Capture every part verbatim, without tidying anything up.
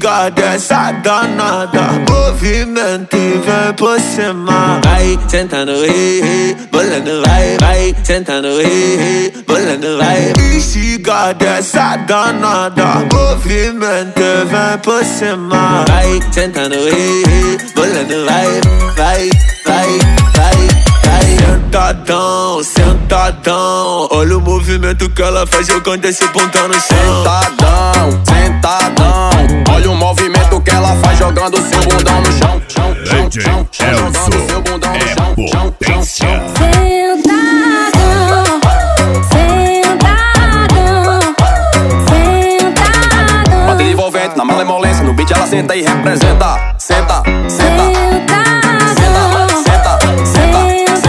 xiga dessa danada, movimento e vem por cima. Vai, senta no ri, bolando vai, vai, senta no ri, bolando vai. Me xiga dessa danada, movimento e vem por cima. Vai, senta no ri, bolando vai, vai, vai, vai. Sentadão, sentadão, olha o movimento que ela faz jogando esse bundão no chão. Sentadão, sentadão, olha o movimento que ela faz jogando seu bundão no chão. Chão, chão, chão, chão, jogando seu bundão no chão. Chão, chão, chão. Sentadão, sentadão, sentadão. Bota envolvente na malemolência, no beat ela senta e representa. Senta, senta, senta, senta, senta.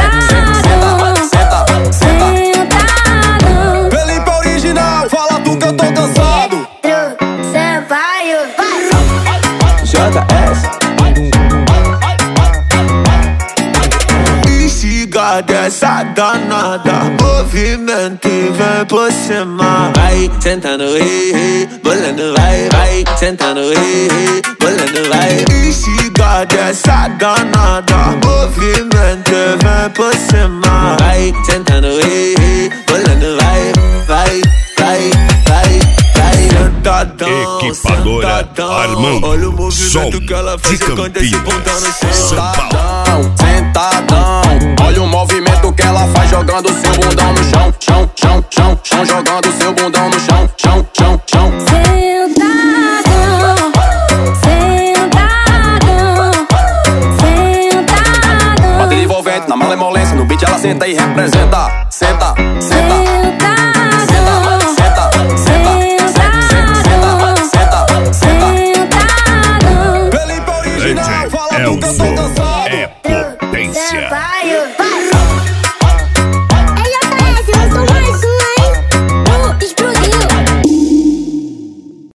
Xiga dessa danada, movimento e vem por cima. Vai, senta no ri, bolando vai, vai, senta no ri, bolando vai. Xiga dessa danada, movimento e vem por cima. Vai, senta no ri, bolando vai, vai, vai, vai, vai. Sentadão, Equipadora sentadão, Armando, olha o movimento som que ela faz de quando esse bundão no chão. Sentadão, sentadão, olha o movimento que ela faz jogando seu bundão no chão. Chão, chão, chão, chão, jogando seu bundão no chão. Chão, chão, chão. Sentadão, sentadão, sentadão. Bota envolvente na malemolência, no beat ela senta e representa. Senta, senta, senta, senta, senta, senta, senta, senta. Felipe original, fala do que eu tô cansado.